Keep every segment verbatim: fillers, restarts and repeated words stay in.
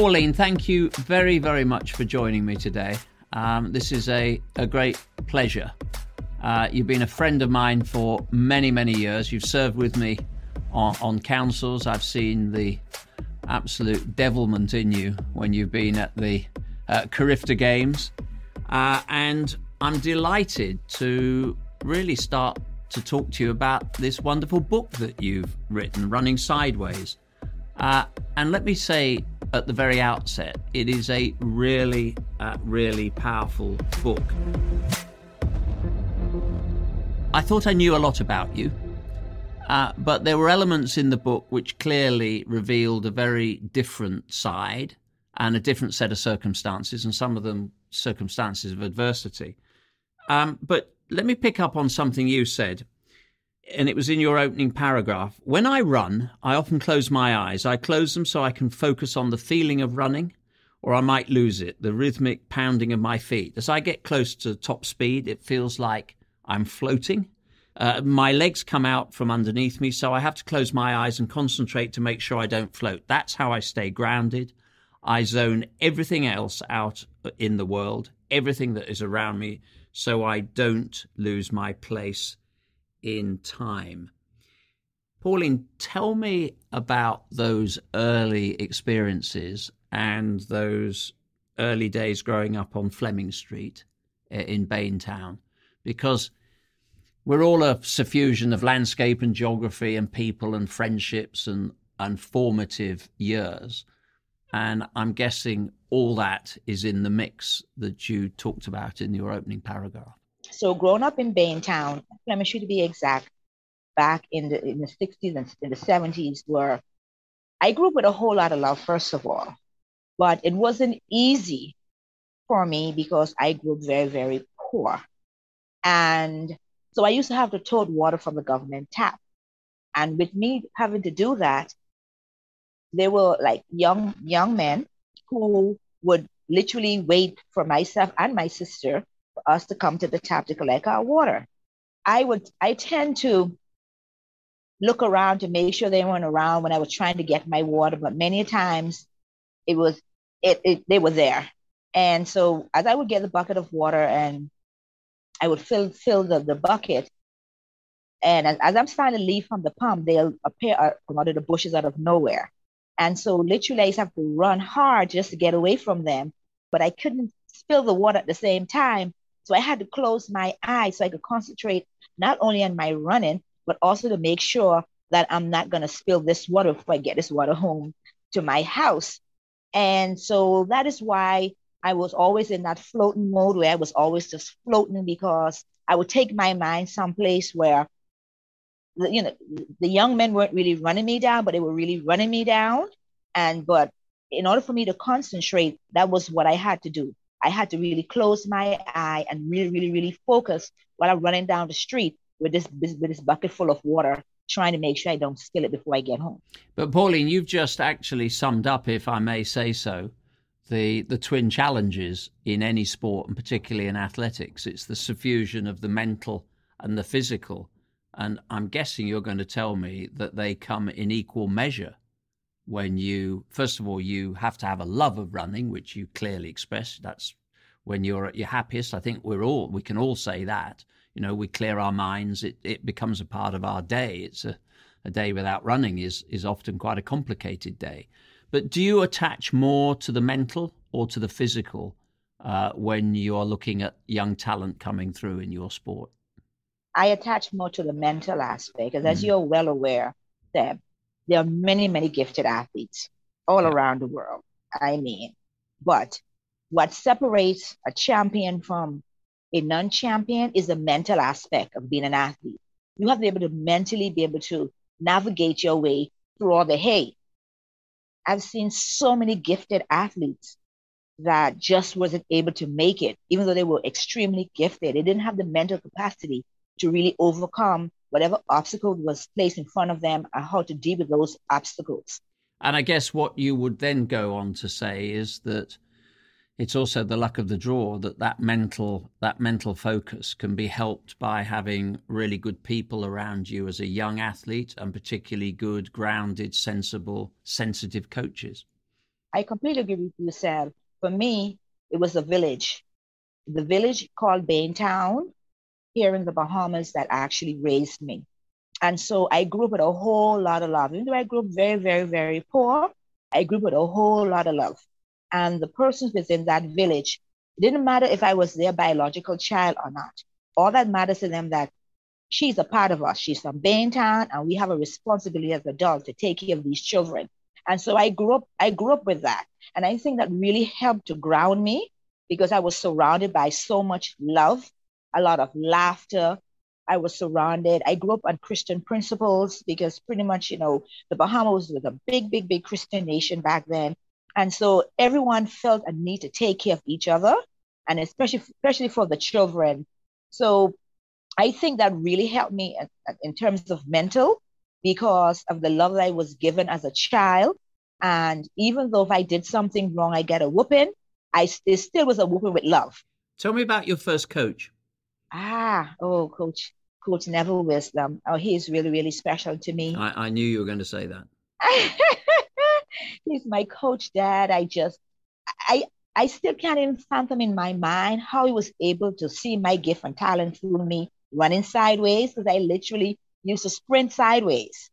Pauline, thank you very, very much for joining me today. Um, this is a, a great pleasure. Uh, you've been a friend of mine for many, many years. You've served with me on, on councils. I've seen the absolute devilment in you when you've been at the uh, Carifta Games. Uh, and I'm delighted to really start to talk to you about this wonderful book that you've written, Running Sideways. Uh, and let me say at the very outset, it is a really, uh, really powerful book. I thought I knew a lot about you, uh, but there were elements in the book which clearly revealed a very different side and a different set of circumstances, and some of them circumstances of adversity. Um, but let me pick up on something you said, and it was in your opening paragraph. When I run, I often close my eyes. I close them so I can focus on the feeling of running, or I might lose it, the rhythmic pounding of my feet. As I get close to top speed, it feels like I'm floating. Uh, my legs come out from underneath me, so I have to close my eyes and concentrate to make sure I don't float. That's how I stay grounded. I zone everything else out in the world, everything that is around me, so I don't lose my place in time. Pauline, tell me about those early experiences and those early days growing up on Fleming Street in Baintown, because we're all a suffusion of landscape and geography and people and friendships and, and formative years. And I'm guessing all that is in the mix that you talked about in your opening paragraph. So growing up in Baintown, Fleming Street to be exact, back in the in the sixties and in the seventies, where I grew up with a whole lot of love, first of all. But it wasn't easy for me because I grew up very, very poor. And so I used to have to tote water from the government tap. And with me having to do that, there were like young young men who would literally wait for myself and my sister for us to come to the tap to collect our water. I would I tend to look around to make sure they weren't around when I was trying to get my water, but many times it was it, it they were there. And so as I would get the bucket of water and I would fill fill the, the bucket, and as, as I'm starting to leave from the pump, they'll appear from out of the bushes out of nowhere. And so literally I used to have to run hard just to get away from them, but I couldn't spill the water at the same time. So I had to close my eyes so I could concentrate not only on my running, but also to make sure that I'm not going to spill this water before I get this water home to my house. And so that is why I was always in that floating mode where I was always just floating, because I would take my mind someplace where you know, the young men weren't really running me down, but they were really running me down. And, but in order for me to concentrate, that was what I had to do. I had to really close my eye and really, really, really focus while I'm running down the street with this, this, with this bucket full of water, trying to make sure I don't spill it before I get home. But Pauline, you've just actually summed up, if I may say so, the, the twin challenges in any sport, and particularly in athletics. It's the suffusion of the mental and the physical. And I'm guessing you're going to tell me that they come in equal measure when you, first of all, you have to have a love of running, which you clearly express. That's when you're at your happiest. I think we're all, we can all say that. You know, we clear our minds. It it becomes a part of our day. It's a, a day without running is is often quite a complicated day. But do you attach more to the mental or to the physical uh, when you're looking at young talent coming through in your sport? I attach more to the mental aspect, because as mm. you're well aware, Seb, there are many, many gifted athletes all yeah. around the world. I mean, but what separates a champion from a non-champion is the mental aspect of being an athlete. You have to be able to mentally be able to navigate your way through all the hate. I've seen so many gifted athletes that just wasn't able to make it, even though they were extremely gifted. They didn't have the mental capacity to really overcome whatever obstacle was placed in front of them and how to deal with those obstacles. And I guess what you would then go on to say is that it's also the luck of the draw that that mental, that mental focus can be helped by having really good people around you as a young athlete, and particularly good, grounded, sensible, sensitive coaches. I completely agree with you, Sam. For me, it was a village, the village called Baintown here in the Bahamas that actually raised me. And so I grew up with a whole lot of love. Even though I grew up very, very, very poor, I grew up with a whole lot of love. And the persons within that village, it didn't matter if I was their biological child or not. All that matters to them that she's a part of us. She's from Baintown, and we have a responsibility as adults to take care of these children. And so I grew up, I grew up with that. And I think that really helped to ground me because I was surrounded by so much love, a lot of laughter. I was surrounded. I grew up on Christian principles because pretty much, you know, the Bahamas was a big, big, big Christian nation back then. And so everyone felt a need to take care of each other, and especially, especially for the children. So I think that really helped me in terms of mental because of the love that I was given as a child. And even though if I did something wrong, I get a whooping, I it still was a whooping with love. Tell me about your first coach. Ah, oh, Coach, Coach Neville Wisdom. Oh, he's really, really special to me. I, I knew you were going to say that. He's my coach, Dad. I just, I, I still can't even fathom in my mind how he was able to see my gift and talent through me running sideways because I literally used to sprint sideways.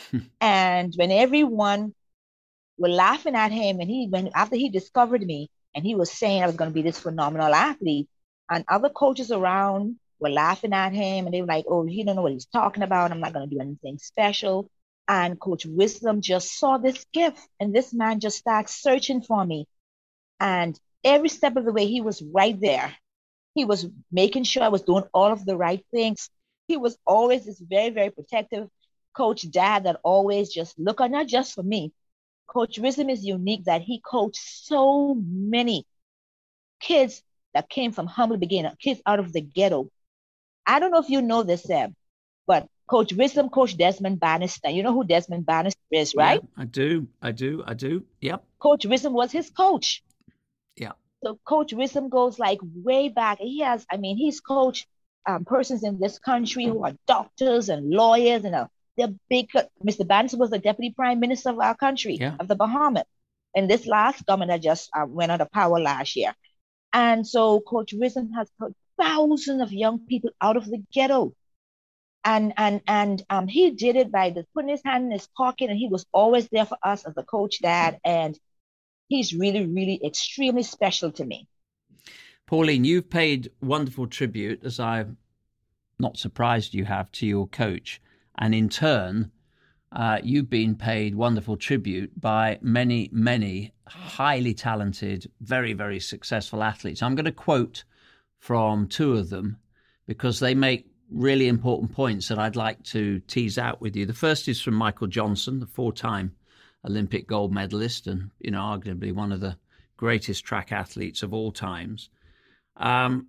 And when everyone were laughing at him, and he, when after he discovered me, and he was saying I was going to be this phenomenal athlete, and other coaches around were laughing at him, and they were like, "Oh, he don't know what he's talking about. I'm not going to do anything special." And Coach Wisdom just saw this gift, and this man just started searching for me. And every step of the way, he was right there. He was making sure I was doing all of the right things. He was always this very, very protective coach dad that always just look on, not just for me. Coach Wisdom is unique that he coached so many kids that came from humble beginning, kids out of the ghetto. I don't know if you know this, Seb, but Coach Wisdom, Coach Desmond Bannister. You know who Desmond Bannister is, right? Yeah, I do. I do. I do. Yep. Coach Wisdom was his coach. Yeah. So Coach Wisdom goes like way back. He has, I mean, he's coached um, persons in this country who are doctors and lawyers and uh, they're big. Mister Bannister was the deputy prime minister of our country, yeah. of the Bahamas. And this last government that just uh, went out of power last year. And so Coach Wisdom has coached thousands of young people out of the ghetto. And and and um, he did it by just putting his hand in his pocket, and he was always there for us as a coach dad. And he's really, really extremely special to me. Pauline, you've paid wonderful tribute, as I'm not surprised you have, to your coach. And in turn, uh, you've been paid wonderful tribute by many, many highly talented, very, very successful athletes. I'm going to quote from two of them because they make really important points that I'd like to tease out with you. The first is from Michael Johnson, the four-time Olympic gold medalist and, you know, arguably one of the greatest track athletes of all times. Um,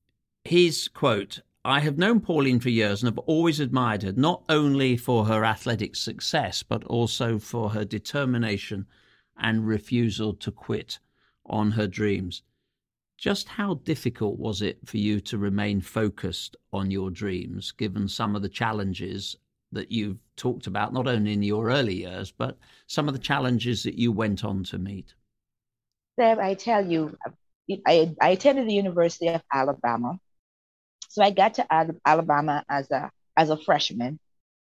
his quote, "I have known Pauline for years and have always admired her, not only for her athletic success, but also for her determination and refusal to quit on her dreams. Just how difficult was it for you to remain focused on your dreams, given some of the challenges that you've talked about, not only in your early years, but some of the challenges that you went on to meet?" Seb, I tell you, I, I attended the University of Alabama. So I got to Alabama as a as a freshman.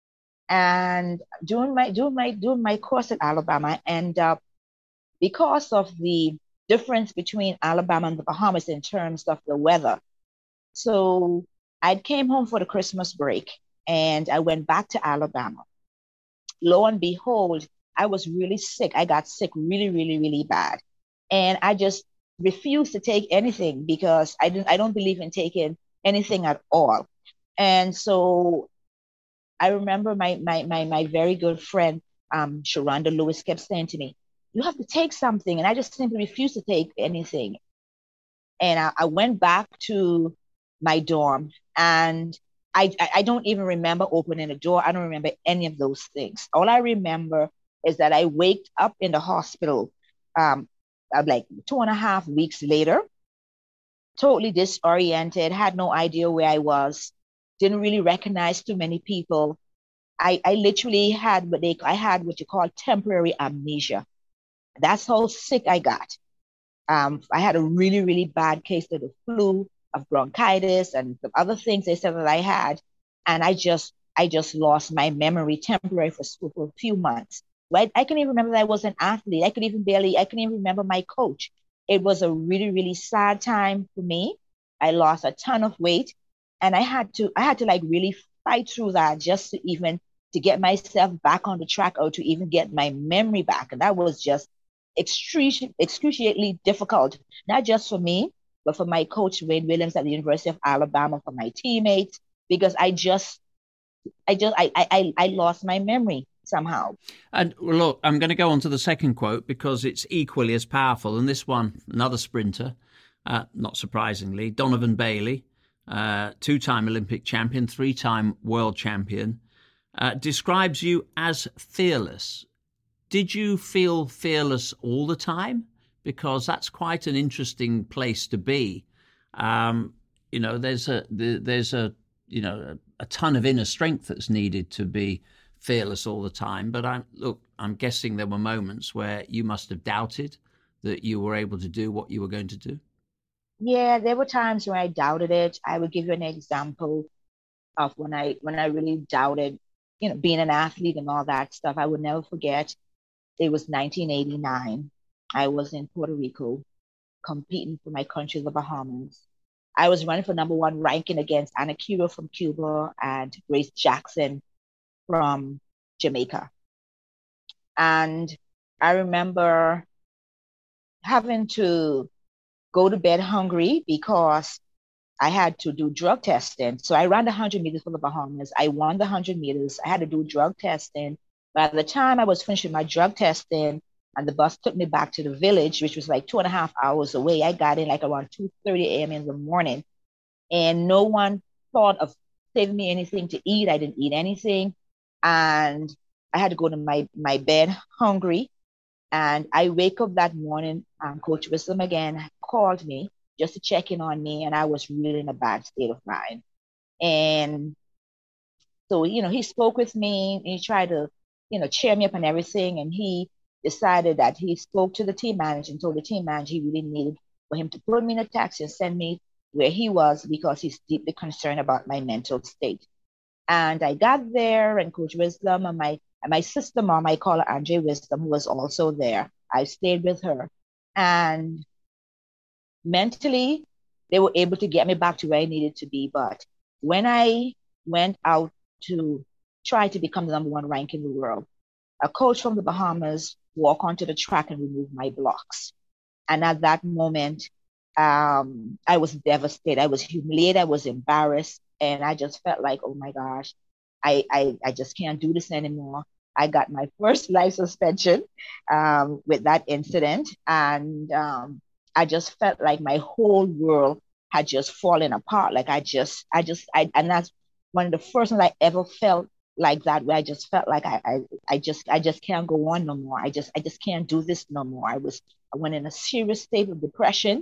And doing my doing my doing my course at Alabama, I end up, because of the difference between Alabama and the Bahamas in terms of the weather. So I came home for the Christmas break and I went back to Alabama. Lo and behold, I was really sick. I got sick really, really, really bad. And I just refused to take anything because I didn't I don't believe in taking anything at all. And so I remember my my my, my very good friend, um, Sharonda Lewis, kept saying to me, "You have to take something." And I just simply refused to take anything. And I, I went back to my dorm and I, I don't even remember opening a door. I don't remember any of those things. All I remember is that I waked up in the hospital um, like two and a half weeks later, totally disoriented, had no idea where I was, didn't really recognize too many people. I, I literally had what they I had what you call temporary amnesia. That's how sick I got. Um, I had a really, really bad case of the flu, of bronchitis, and some other things they said that I had, and I just, I just lost my memory temporarily for, for a few months. Right? I can even remember that I was an athlete. I could even barely, I can even remember my coach. It was a really, really sad time for me. I lost a ton of weight, and I had to, I had to like really fight through that just to even to get myself back on the track or to even get my memory back. And that was just excruci- excruciatingly difficult, not just for me, but for my coach, Wayne Williams at the University of Alabama, for my teammates, because I just, I just, I, I, I lost my memory somehow. And look, I'm going to go on to the second quote because it's equally as powerful. And this one, another sprinter, uh, not surprisingly, Donovan Bailey, uh, two-time Olympic champion, three-time world champion, uh, describes you as fearless. Did you feel fearless all the time? Because that's quite an interesting place to be. Um, you know, there's a there's a you know a, a ton of inner strength that's needed to be fearless all the time. But I'm look, I'm guessing there were moments where you must have doubted that you were able to do what you were going to do. Yeah, there were times when I doubted it. I would give you an example of when I when I really doubted, you know, being an athlete and all that stuff. I would never forget. It was nineteen eighty-nine. I was in Puerto Rico competing for my country, the Bahamas. I was running for number one ranking against Anna Kiro from Cuba and Grace Jackson from Jamaica. And I remember having to go to bed hungry because I had to do drug testing. So I ran the one hundred meters for the Bahamas. I won the one hundred meters. I had to do drug testing. By the time I was finished with my drug testing and the bus took me back to the village, which was like two and a half hours away, I got in like around two thirty a.m. in the morning. And no one thought of saving me anything to eat. I didn't eat anything. And I had to go to my, my bed hungry. And I wake up that morning, um, Coach Wisdom again called me just to check in on me. And I was really in a bad state of mind. And so, you know, he spoke with me and he tried to, you know, cheer me up and everything. And he decided that he spoke to the team manager and told the team manager he really needed for him to put me in a taxi and send me where he was because he's deeply concerned about my mental state. And I got there, and Coach Wisdom and my and my sister mom, I call her Andre Wisdom, who was also there. I stayed with her. And mentally, they were able to get me back to where I needed to be. But when I went out to try to become the number one rank in the world, a coach from the Bahamas walked onto the track and removed my blocks. And at that moment, um, I was devastated. I was humiliated. I was embarrassed. And I just felt like, oh my gosh, I, I, I just can't do this anymore. I got my first life suspension um, with that incident. And um, I just felt like my whole world had just fallen apart. Like I just, I just, I, and that's one of the first times I ever felt like that, where I just felt like I, I, I just, I just can't go on no more. I just, I just can't do this no more. I was, I went in a serious state of depression.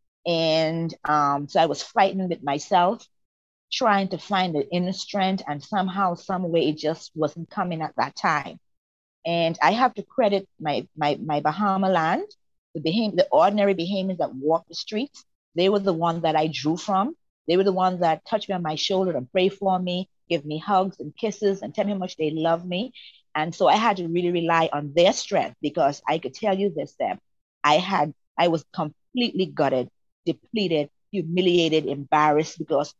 And um, so I was fighting with myself, trying to find the inner strength, and somehow, some way, it just wasn't coming at that time. And I have to credit my my my Bahama land, the Baham- the ordinary Bahamians that walk the streets. They were the ones that I drew from. They were the ones that touched me on my shoulder and prayed for me, give me hugs and kisses, and tell me how much they love me. And so I had to really rely on their strength, because I could tell you this, Deb, I had I was completely gutted, depleted, humiliated, embarrassed, because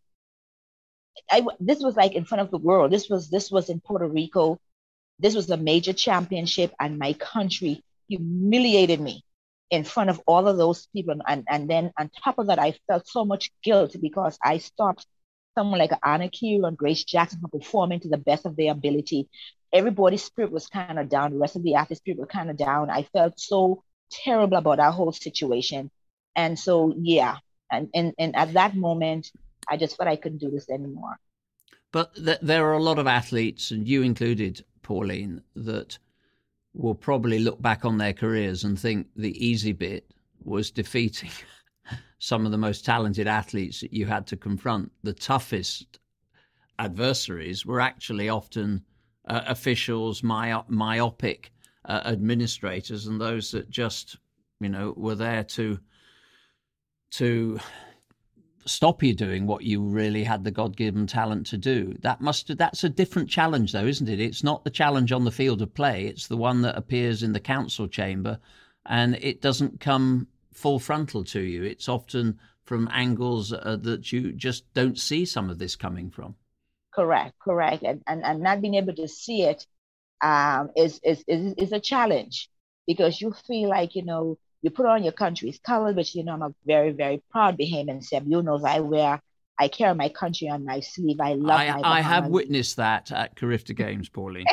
I, this was like in front of the world. This was this was in Puerto Rico. This was a major championship, and my country humiliated me in front of all of those people. And, and then on top of that, I felt so much guilt because I stopped someone like Anna Kiro and Grace Jackson from performing to the best of their ability. Everybody's spirit was kind of down. The rest of the athletes' spirit was kind of down. I felt so terrible about that whole situation. And so, yeah. And, and, and at that moment, I just felt I couldn't do this anymore. But th- there are a lot of athletes, and you included, Pauline, that will probably look back on their careers and think the easy bit was defeating some of the most talented athletes that you had to confront. The toughest adversaries were actually often uh, officials, my- myopic uh, administrators and those that just, you know, were there to to stop you doing what you really had the God-given talent to do. That must that's a different challenge, though, isn't it? It's not the challenge on the field of play. It's the one that appears in the council chamber, and it doesn't come full frontal to you. It's often from angles uh, that you just don't see some of this coming from. Correct, correct. And and, and not being able to see it um, is, is, is, is a challenge, because you feel like, you know, you put on your country's colors, which, you know, I'm a very, very proud Bahamian, Seb. You know, I wear, I carry my country on my sleeve. I love I, my Bahamas. I have witnessed that at Carifta Games, Pauline.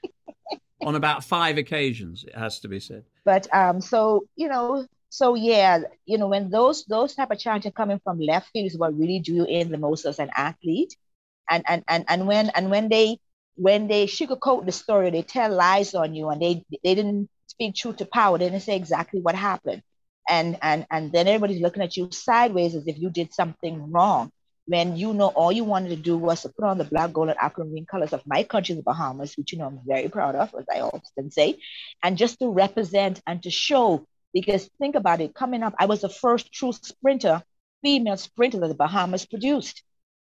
On about five occasions, it has to be said. But um, so, you know, so yeah, you know, when those those type of challenges coming from left field is what really drew you in the most as an athlete. And and and and when and when they when they sugarcoat the story, they tell lies on you, and they they didn't speak truth to power. They didn't say exactly what happened. And and and then everybody's looking at you sideways as if you did something wrong, when you know all you wanted to do was to put on the black, gold, and aquamarine colors of my country, the Bahamas, which, you know, I'm very proud of, as I often say, and just to represent and to show. Because think about it, coming up, I was the first true sprinter, female sprinter that the Bahamas produced.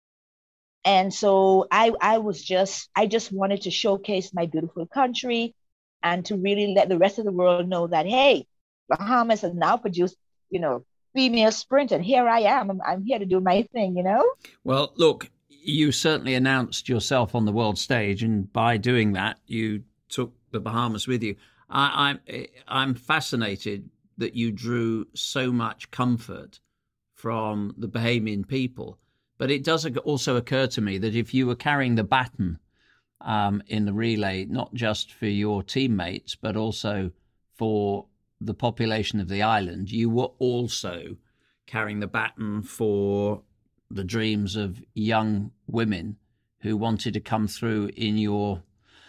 And so I, I was just, I just wanted to showcase my beautiful country and to really let the rest of the world know that, hey, Bahamas has now produced, you know, female sprint, and here I am. I'm, I'm here to do my thing, you know? Well, look, you certainly announced yourself on the world stage, and by doing that, you took the Bahamas with you. I, I'm, I'm fascinated that you drew so much comfort from the Bahamian people. But it does also occur to me that if you were carrying the baton um, in the relay, not just for your teammates, but also for the population of the island, you were also carrying the baton for the dreams of young women who wanted to come through in your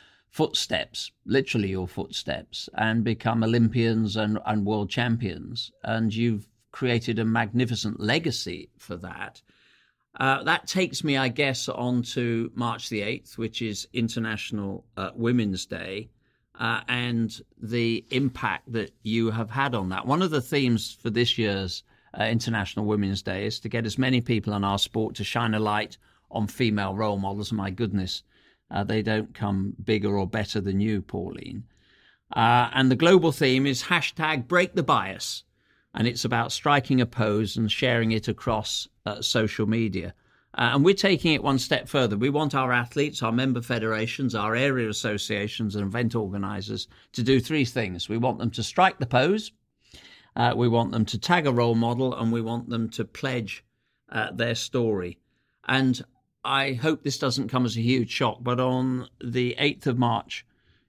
footsteps, literally your footsteps, and become Olympians and, and world champions. And you've created a magnificent legacy for that. Uh, that takes me, I guess, on to March the eighth, which is International uh, Women's Day, uh, and the impact that you have had on that. One of the themes for this year's uh, International Women's Day is to get as many people in our sport to shine a light on female role models. My goodness, uh, they don't come bigger or better than you, Pauline. Uh, and the global theme is hashtag break the bias. And it's about striking a pose and sharing it across uh, social media. Uh, and we're taking it one step further. We want our athletes, our member federations, our area associations and event organisers to do three things. We want them to strike the pose, uh, we want them to tag a role model, and we want them to pledge uh, their story. And I hope this doesn't come as a huge shock, but on the eighth of March,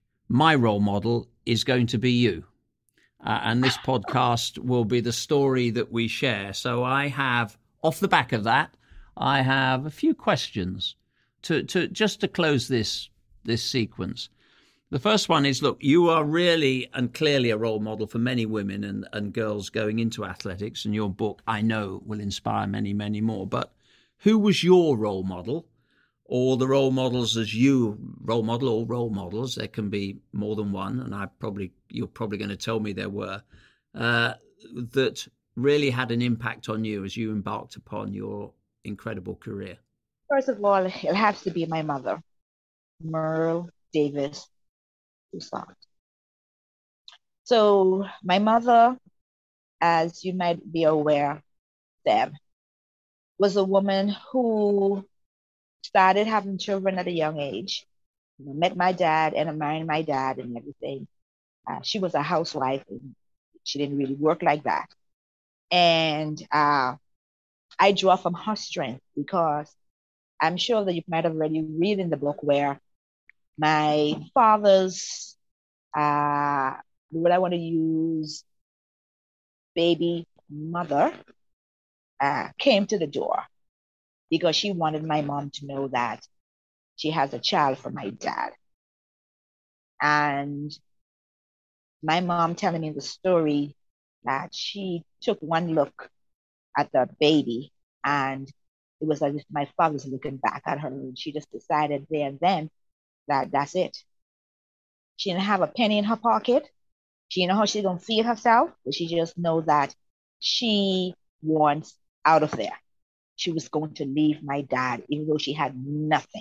my role model is going to be you. Uh, and this podcast will be the story that we share. So I have, off the back of that, I have a few questions to, to just to close this this sequence. The first one is, look, you are really and clearly a role model for many women and, and girls going into athletics, and your book, I know, will inspire many, many more. But who was your role model? Or the role models as you role model, or role models, there can be more than one, and I probably you're probably going to tell me there were, uh, that really had an impact on you as you embarked upon your incredible career. First of all, it has to be my mother, Merle Davis Toussaint. So my mother, as you might be aware, Deb, was a woman who started having children at a young age. You know, met my dad and I married my dad and everything. Uh, she was a housewife and she didn't really work like that. And uh, I draw from her strength, because I'm sure that you might have already read in the book where my father's, uh, what I want to use, baby mother uh, came to the door, because she wanted my mom to know that she has a child for my dad. And my mom telling me the story that she took one look at the baby, and it was as if my father was looking back at her, and she just decided there and then that that's it. She didn't have a penny in her pocket. She didn't know how she's gonna feed herself, but she just know that she wants out of there. She was going to leave my dad, even though she had nothing.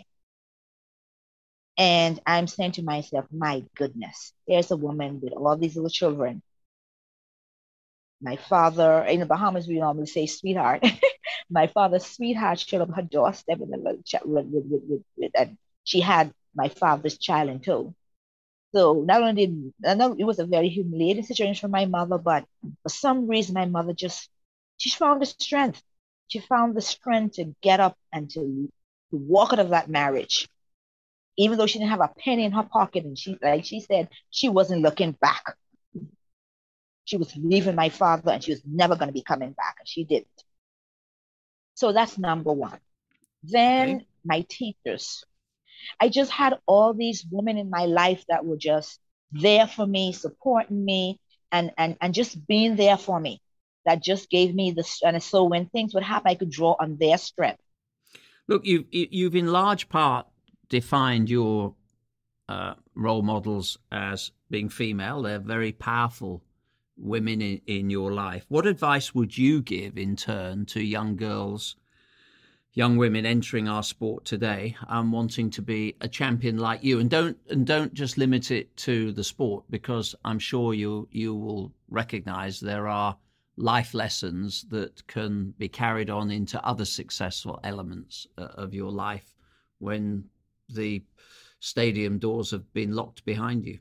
And I'm saying to myself, my goodness, there's a woman with all these little children. My father, in the Bahamas, we normally say sweetheart. My father's sweetheart showed up her doorstep with a little chat with, with, with, with, with, and she had my father's child in tow. So not only did, I know it was a very humiliating situation for my mother, but for some reason, my mother just, she found the strength. She found the strength to get up and to, to walk out of that marriage. Even though she didn't have a penny in her pocket, and she, like she said, she wasn't looking back. She was leaving my father, and she was never going to be coming back, and she didn't. So that's number one. Then okay. My teachers. I just had all these women in my life that were just there for me, supporting me, and and and just being there for me. That just gave me the, and so when things would happen, I could draw on their strength. Look, you've you've in large part defined your uh, role models as being female. They're very powerful women in, in your life. What advice would you give in turn to young girls, young women entering our sport today and wanting to be a champion like you? And don't and don't just limit it to the sport, because I'm sure you you will recognize there are life lessons that can be carried on into other successful elements uh, of your life when the stadium doors have been locked behind you.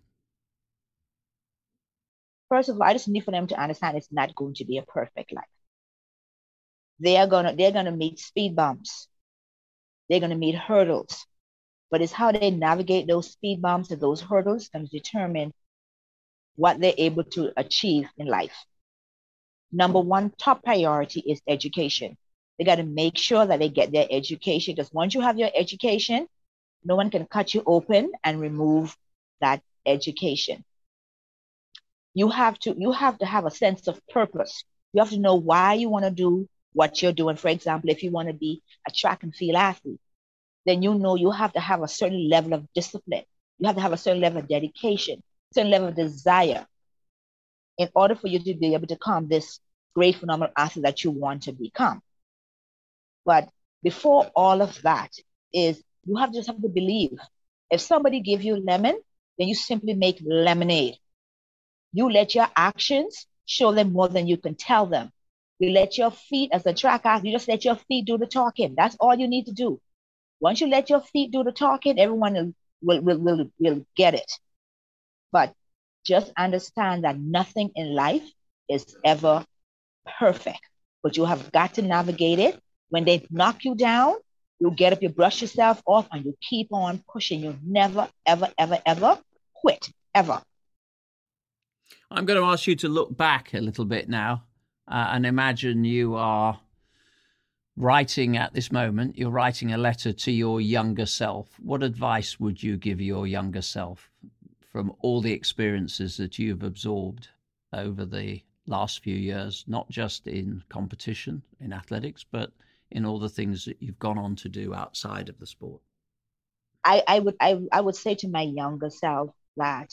First of all, I just need for them to understand it's not going to be a perfect life. They are gonna they're gonna meet speed bumps. They're gonna meet hurdles. But it's how they navigate those speed bumps and those hurdles and determine what they're able to achieve in life. Number one, top priority is education. They got to make sure that they get their education, because once you have your education, no one can cut you open and remove that education. You have to you have to have a sense of purpose. You have to know why you want to do what you're doing. For example, if you want to be a track and field athlete, then you know you have to have a certain level of discipline. You have to have a certain level of dedication, certain level of desire in order for you to be able to become this great phenomenal athlete that you want to become. But before all of that is you have to just have to believe. If somebody gives you lemon, then you simply make lemonade. You let your actions show them more than you can tell them. You let your feet, as a track athlete, you just let your feet do the talking. That's all you need to do. Once you let your feet do the talking, everyone will, will, will, will, will get it. But just understand that nothing in life is ever perfect. But you have got to navigate it. When they knock you down, you get up, you brush yourself off, and you keep on pushing. You never, ever, ever, ever quit, ever. I'm going to ask you to look back a little bit now uh, and imagine you are writing at this moment, you're writing a letter to your younger self. What advice would you give your younger self from all the experiences that you've absorbed over the last few years, not just in competition, in athletics, but in all the things that you've gone on to do outside of the sport? I, I would I, I would say to my younger self that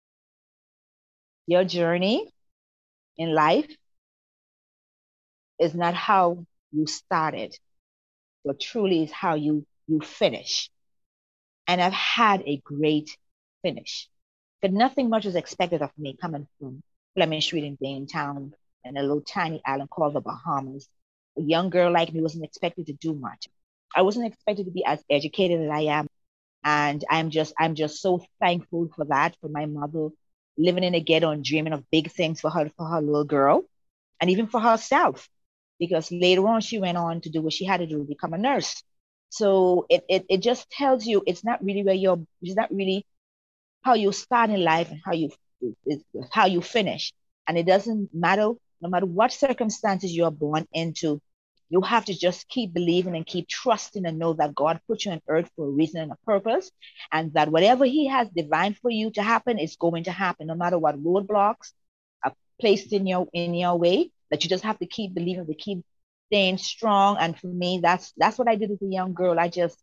your journey in life is not how you started, but truly is how you you finish. And I've had a great finish. But nothing much was expected of me coming from Fleming Street in Baintown and a little tiny island called the Bahamas. A young girl like me wasn't expected to do much. I wasn't expected to be as educated as I am. And I'm just I'm just so thankful for that, for my mother living in a ghetto and dreaming of big things for her, for her little girl, and even for herself. Because later on, she went on to do what she had to do, become a nurse. So it, it, it just tells you it's not really where you're, it's not really how you start in life and how you, it's how you finish. And it doesn't matter, no matter what circumstances you're born into, you have to just keep believing and keep trusting and know that God put you on earth for a reason and a purpose, and that whatever He has divined for you to happen is going to happen, no matter what roadblocks are placed in your in your way. That you just have to keep believing, to keep staying strong. And for me, that's that's what I did as a young girl. I just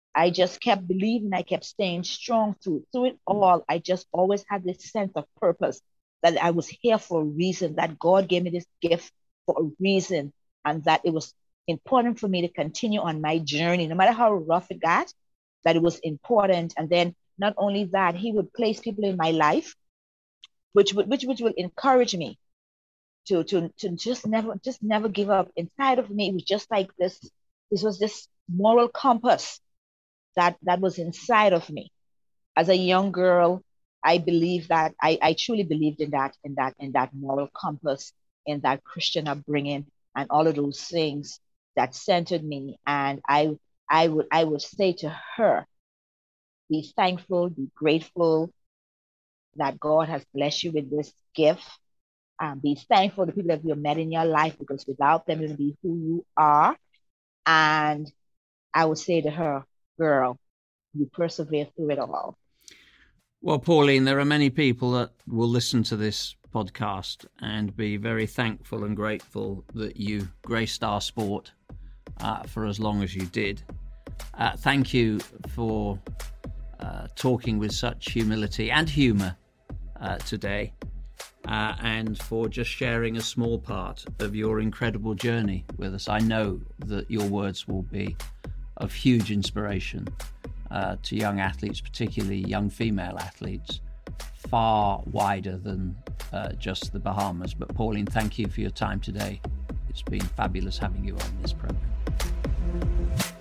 I just kept believing, I kept staying strong through, through it all. I just always had this sense of purpose that I was here for a reason, that God gave me this gift for a reason, and that it was important for me to continue on my journey, no matter how rough it got, that it was important. And then not only that, he would place people in my life, which would which which will encourage me to to to just never just never give up. Inside of me, it was just like this. This was this moral compass that that was inside of me. As a young girl, I believe that I, I truly believed in that in that in that moral compass, in that Christian upbringing, and all of those things that centered me. And I I would I would say to her, be thankful, be grateful that God has blessed you with this gift. Um, be thankful for the people that you have met in your life, because without them, you'll be who you are. And I would say to her, girl, you persevere through it all. Well, Pauline, there are many people that will listen to this podcast and be very thankful and grateful that you graced our sport uh, for as long as you did. Uh, thank you for uh, talking with such humility and humour uh, today, uh, and for just sharing a small part of your incredible journey with us. I know that your words will be of huge inspiration uh, to young athletes, particularly young female athletes, far wider than uh, just the Bahamas. But Pauline, thank you for your time today. It's been fabulous having you on this program.